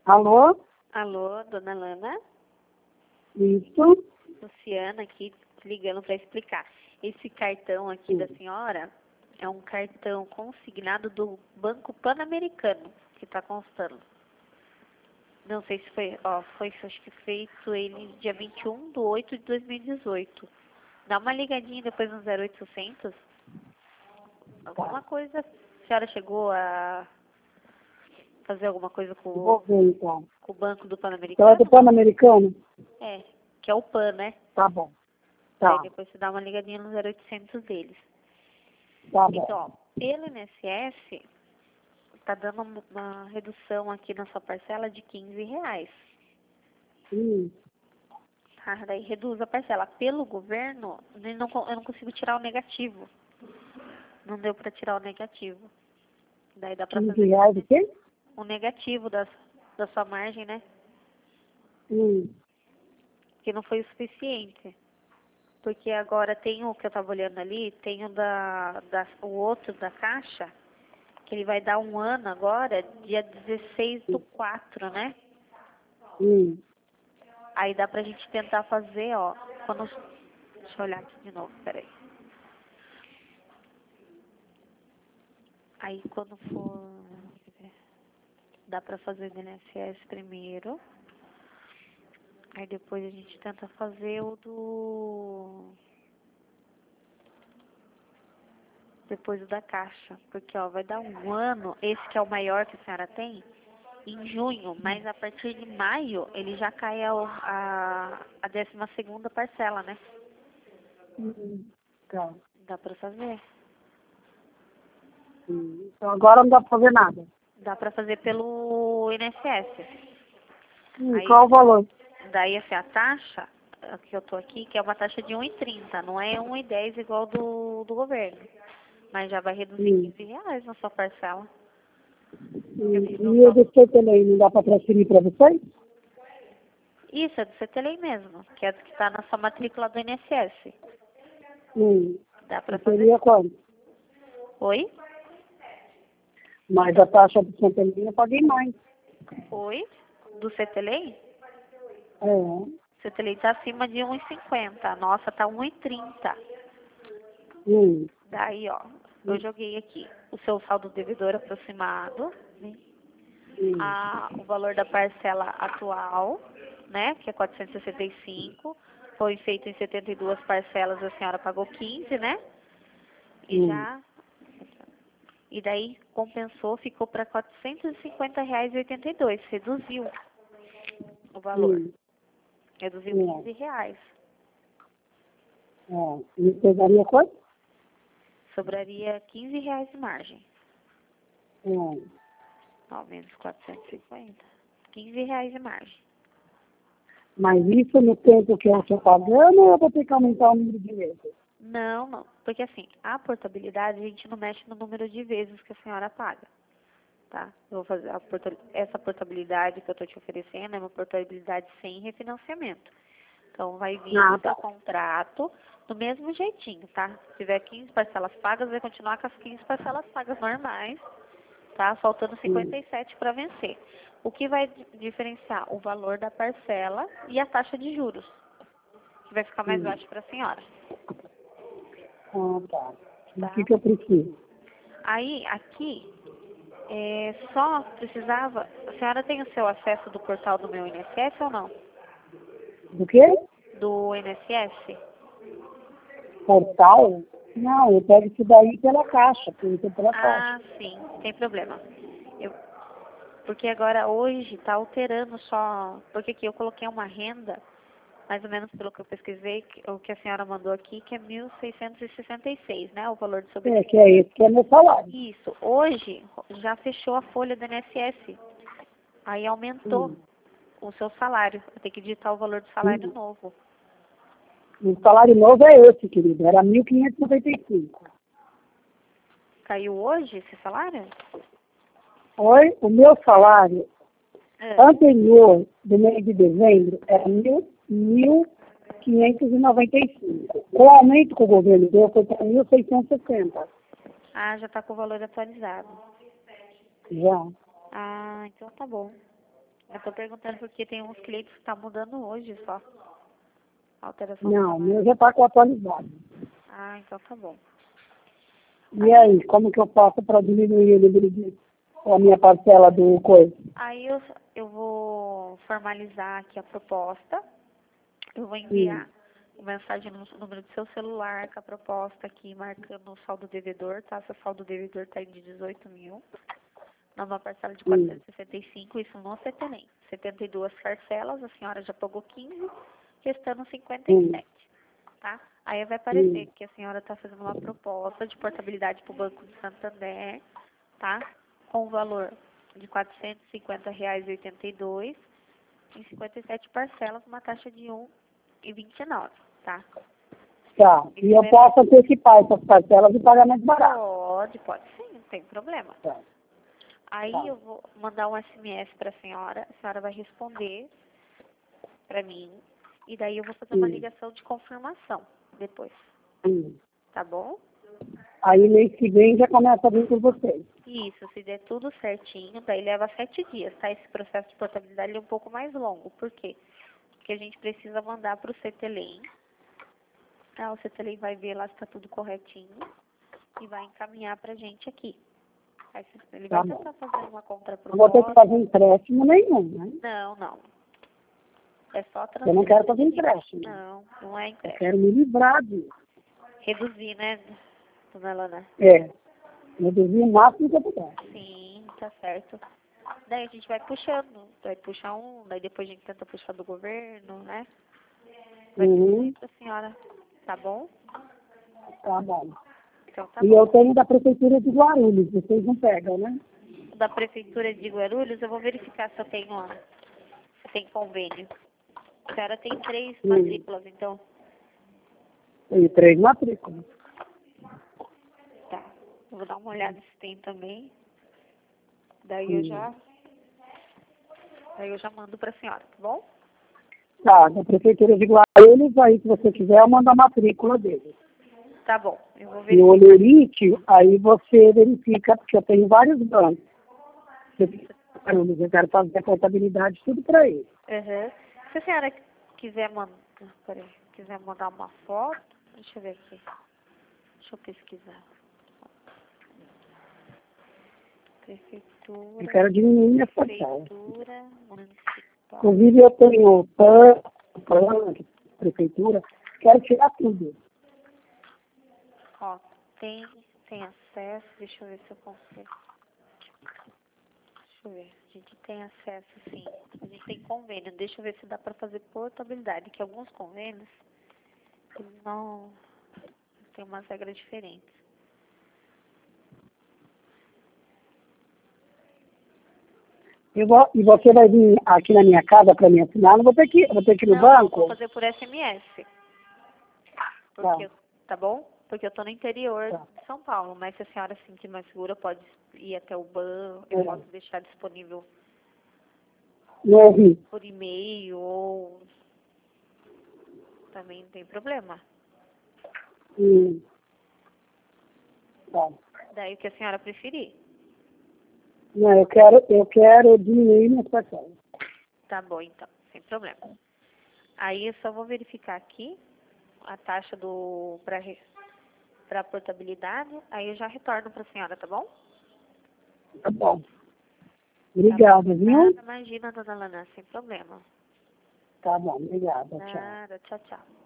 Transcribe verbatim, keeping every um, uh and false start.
Alô? Alô, dona Lana? Isso? Luciana aqui ligando para explicar. Esse cartão aqui Sim. da senhora é um cartão consignado do Banco Pan-Americano, que está constando. Não sei se foi, ó, foi acho que feito ele dia vinte e um de oito de dois mil e dezoito. Dá uma ligadinha depois no zero oitocentos. Alguma coisa, a senhora chegou a fazer alguma coisa com, Vou ver então. com o Banco do Então é Pan-Americano? do Pan-Americano? É, que é o Pan, né? Tá bom. Aí Tá. depois você dá uma ligadinha no zero oitocentos deles. Tá bom. Então, ó, pelo I N S S, tá dando uma uma redução aqui na sua parcela de quinze reais. Hum. Tá? Daí reduz a parcela. Pelo governo, eu não, con- eu não consigo tirar o negativo. Não deu para tirar o negativo. Daí dá para quinze fazer reais o quê? o negativo das, da sua margem, né? Hum. Que não foi o suficiente. Porque agora tem o que eu tava olhando ali, tem o da, da o outro da Caixa, que ele vai dar um ano agora, dia dezesseis do quatro, né? Hum. Aí dá pra gente tentar fazer, ó, quando... Deixa eu olhar aqui de novo, peraí. Aí quando for... Dá pra fazer o I N S S primeiro. Aí depois a gente tenta fazer o do... Depois o da Caixa. Porque, ó, vai dar um ano, esse que é o maior que a senhora tem, em junho, mas a partir de maio ele já cai a, a, a décima segunda parcela, né? Hum. Tá. Dá pra fazer. Hum. Então agora não dá pra fazer nada. Dá pra fazer pelo I N S S. Hum. Aí, Qual o valor? daí assim, a taxa a que eu tô aqui, que é uma taxa de um e trinta, não é um e dez igual do, do governo. Mas já vai reduzir Hum. quinze reais na sua parcela. Hum. Eu fiz um E o do C T L I não dá pra transferir pra vocês? Isso, é do C T L I mesmo, que é do que está na sua matrícula do I N S S. Hum. Dá pra E fazer? seria quanto? Oi? Mas a taxa do C T L I eu paguei mais. Oi? Do C T L I? É. O C T L I está acima de um e cinquenta. A nossa tá um e trinta. Hum. Daí, ó, eu joguei aqui o seu saldo devedor aproximado, né? Hum. A, o valor da parcela atual, né, que é quatrocentos e sessenta e cinco, foi feito em setenta e duas parcelas, a senhora pagou quinze, né? E Hum. já, e daí compensou, ficou para quatrocentos e cinquenta reais e oitenta e dois, reduziu o valor, Hum. reduziu É. quinze reais. É. E pegaria quanto? Sobraria quinze reais de margem. É. nove menos quatrocentos e cinquenta. quinze reais de margem. Mas isso no tempo que eu estou pagando ou eu vou ter que aumentar o número de vezes? Não, não. Porque assim, a portabilidade a gente não mexe no número de vezes que a senhora paga. Tá? Eu vou fazer a porta- essa portabilidade que eu estou te oferecendo é uma portabilidade sem refinanciamento. Então vai vir Ah, no seu tá. contrato do mesmo jeitinho, tá? Se tiver quinze parcelas pagas, vai continuar com as quinze parcelas pagas normais, tá? Faltando Hum. cinquenta e sete para vencer. O que vai di- diferenciar? O valor da parcela e a taxa de juros, que vai ficar mais Hum. baixo para a senhora, Ah, tá. E o que, tá? que eu preciso? Aí, aqui, é, só precisava... A senhora tem o seu acesso do portal do meu I N S S ou não? Do quê? Do I N S S? Portal? Não, eu pego isso daí pela caixa, porque isso é pela caixa. Ah, sim, tem problema. Eu, porque agora, hoje, está alterando só... Porque aqui eu coloquei uma renda, mais ou menos pelo que eu pesquisei, que- o que a senhora mandou aqui, que é mil seiscentos e sessenta e seis, né? O valor do seu É, benefício. que é esse que é meu salário. Isso. Hoje, já fechou a folha do I N S S. Aí aumentou Hum. o seu salário. Eu tenho que digitar o valor do salário Hum. novo. O salário novo é esse, querido. Era mil quinhentos e noventa e cinco. Caiu hoje esse salário? Oi? O meu salário É. anterior do mês de dezembro era mil, mil quinhentos e noventa e cinco. O aumento que o governo deu foi para mil seiscentos e sessenta. Ah, já está com o valor atualizado. Já. Ah, então tá bom. Eu tô perguntando porque tem uns clientes que tá mudando hoje só. Alteração. Não, o meu já está com atualizado. Ah, então tá bom. E aí, como que eu faço para diminuir o número de a minha parcela do coisa? Aí eu, eu vou formalizar aqui a proposta. Eu vou enviar Hum. mensagem no número do seu celular com a proposta aqui, marcando o saldo devedor, tá? Seu saldo devedor tá aí de dezoito mil. Numa parcela de quatrocentos e sessenta e cinco, isso no C T L E M. setenta e duas parcelas, a senhora já pagou quinze, restando cinquenta e sete, tá? Aí vai aparecer Hum. que a senhora está fazendo uma proposta de portabilidade para o Banco de Santander, tá? Com o valor de quatrocentos e cinquenta reais e oitenta e dois, em cinquenta e sete parcelas, uma taxa de um real e vinte e nove, tá? Tá. E eu posso antecipar essas parcelas de pagamento barato? Pode, pode sim, não tem problema. Tá. Aí Tá. eu vou mandar um S M S para a senhora, a senhora vai responder para mim, e daí eu vou fazer uma Hum. ligação de confirmação depois, Hum. tá bom? Aí mês que vem já começa a vir com vocês. Isso, se der tudo certinho, daí leva sete dias, tá? Esse processo de portabilidade ele é um pouco mais longo. Por quê? Porque a gente precisa mandar para o C T L E M. Tá? O C T L E M vai ver lá se está tudo corretinho e vai encaminhar pra gente aqui. Aí ele Tá vai bom. tentar fazer uma contraproposta. Não vou ter que fazer empréstimo nenhum, né? Não, não. É só transferência. Eu não quero fazer de empréstimo. limite. Não, não é Eu empréstimo. quero me livrar disso. Reduzir, né, dona Elana? É. Reduzir o máximo que eu puder. Sim, tá certo. Daí a gente vai puxando, vai puxar um, daí depois a gente tenta puxar do governo, né? Vai Uhum. diminuir pra senhora, tá bom? Tá bom. Então tá E bom. eu tenho da Prefeitura de Guarulhos, vocês não pegam, né? Da Prefeitura de Guarulhos, eu vou verificar se eu tenho, ó, se tem convênio. A senhora tem três Hum. matrículas, então. Tenho três matrículas. Tá. Eu vou dar uma olhada se tem também. Daí eu Hum. já. Daí eu já mando pra senhora, tá bom? Tá, da Prefeitura de Guarulhos, aí se você quiser, eu mando a matrícula dele. Tá bom. Eu vou E o verificar. Olerite, aí você verifica, porque eu tenho vários bancos. Guarulhos, eu quero fazer a contabilidade, tudo para ele. Uhum. Se a senhora quiser mandar. Peraí, quiser mandar uma foto, deixa eu ver aqui. Deixa eu pesquisar. Prefeitura. Eu quero diminuir minha parcela. Prefeitura Municipal. Inclusive, eu tenho PAN, PAN, Prefeitura, quero tirar tudo. Ó, tem, tem acesso, deixa eu ver se eu consigo. Deixa eu ver, a gente tem acesso sim. A gente tem convênio, deixa eu ver se dá pra fazer portabilidade, que alguns convênios, eles não tem umas regras diferentes. Eu vou, e você vai vir aqui na minha casa para me assinar? Não vou ter que, vou ter que ir no Não, banco? vou fazer por S M S. Porque, Tá. tá bom? Porque eu tô no interior Tá. de São Paulo, mas se a senhora se sentir mais segura, pode ir até o banco, eu É. posso deixar disponível Não ouvi. por e-mail ou também não tem problema. Hum. Tá. Daí o que a senhora preferir. Não, eu quero, eu quero diminuir minhas parcelas. Tá bom, então, sem problema. Aí eu só vou verificar aqui a taxa do para para portabilidade, aí eu já retorno para a senhora, tá bom? Tá bom. Obrigada, viu? Nada, imagina, dona Lana, sem problema. Tá bom, obrigada. Tchau. Nada, tchau, tchau.